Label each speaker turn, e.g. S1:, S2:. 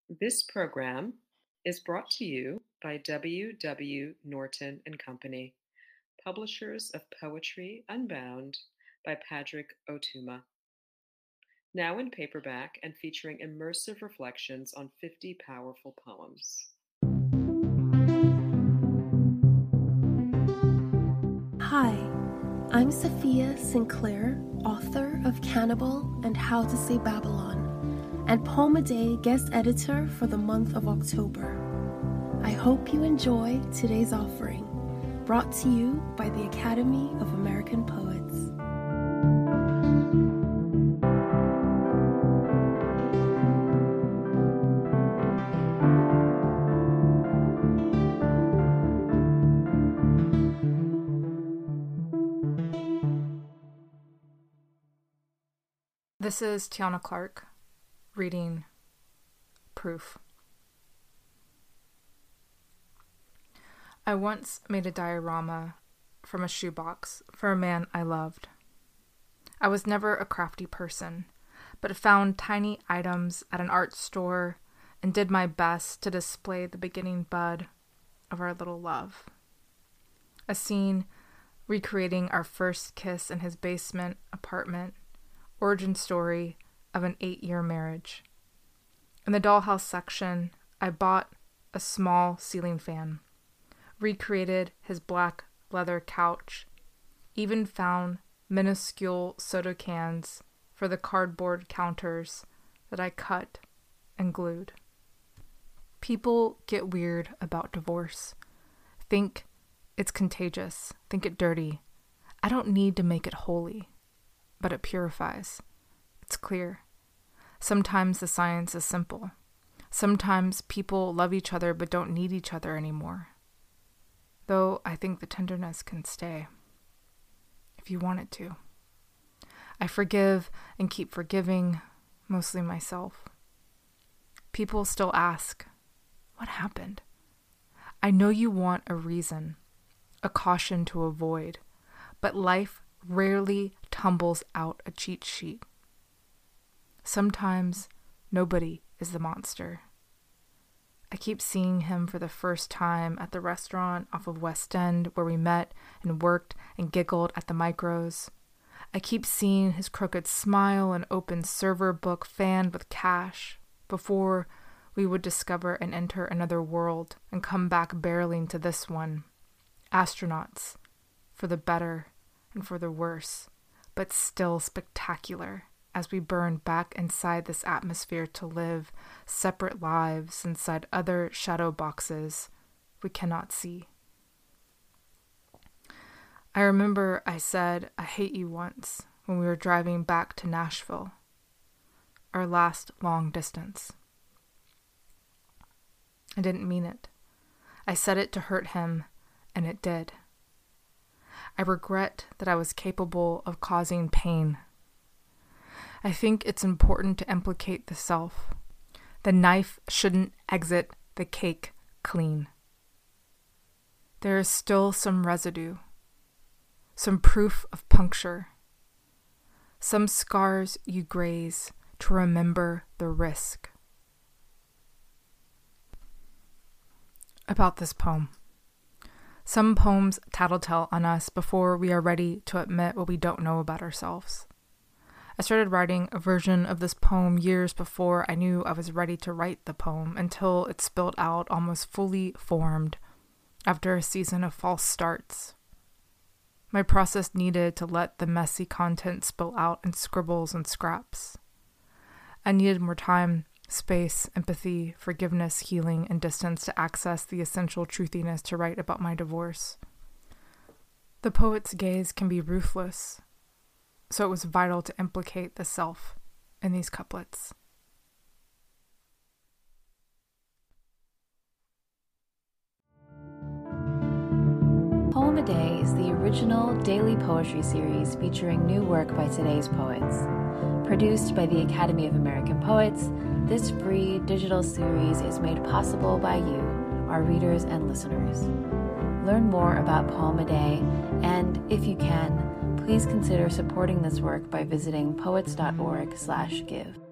S1: This program is brought to you by W. W. Norton and Company, publishers of Poetry Unbound by Padraig Ó Tuama. Now in paperback and featuring immersive reflections on 50 powerful poems.
S2: Hi, I'm Sophia Sinclair, author of Cannibal and How to Say Babylon, and Poem a Day guest editor for the month of October. I hope you enjoy today's offering, brought to you by the Academy of American Poets.
S3: This is Tiana Clark, reading Proof. I once made a diorama from a shoebox for a man I loved. I was never a crafty person, but found tiny items at an art store and did my best to display the beginning bud of our little love. A scene recreating our first kiss in his basement apartment, origin story of an 8-year marriage. In the dollhouse section, I bought a small ceiling fan, recreated his black leather couch, even found minuscule soda cans for the cardboard counters that I cut and glued. People get weird about divorce. Think it's contagious, think it dirty. I don't need to make it holy, but it purifies. It's clear. Sometimes the science is simple. Sometimes people love each other but don't need each other anymore. Though I think the tenderness can stay, if you want it to. I forgive and keep forgiving, mostly myself. People still ask, what happened? I know you want a reason, a caution to avoid, but life rarely tumbles out a cheat sheet. Sometimes nobody is the monster. I keep seeing him for the first time at the restaurant off of West End where we met and worked and giggled at the micros. I keep seeing his crooked smile and open server book fanned with cash before we would discover and enter another world and come back barreling to this one. Astronauts, for the better and for the worse, but still spectacular as we burn back inside this atmosphere to live separate lives inside other shadow boxes we cannot see. I remember I said I hate you once when we were driving back to Nashville, our last long distance. I didn't mean it. I said it to hurt him, and it did. I regret that I was capable of causing pain. I think it's important to implicate the self. The knife shouldn't exit the cake clean. There is still some residue, some proof of puncture, some scars you graze to remember the risk. About this poem. Some poems tattletale on us before we are ready to admit what we don't know about ourselves. I started writing a version of this poem years before I knew I was ready to write the poem until it spilled out almost fully formed after a season of false starts. My process needed to let the messy content spill out in scribbles and scraps. I needed more time, space, empathy, forgiveness, healing, and distance to access the essential truthiness to write about my divorce. The poet's gaze can be ruthless, so it was vital to implicate the self in these couplets.
S4: Poem a Day is the original daily poetry series featuring new work by today's poets. Produced by the Academy of American Poets, this free digital series is made possible by you, our readers and listeners. Learn more about Poem a Day, and if you can, please consider supporting this work by visiting poets.org/give.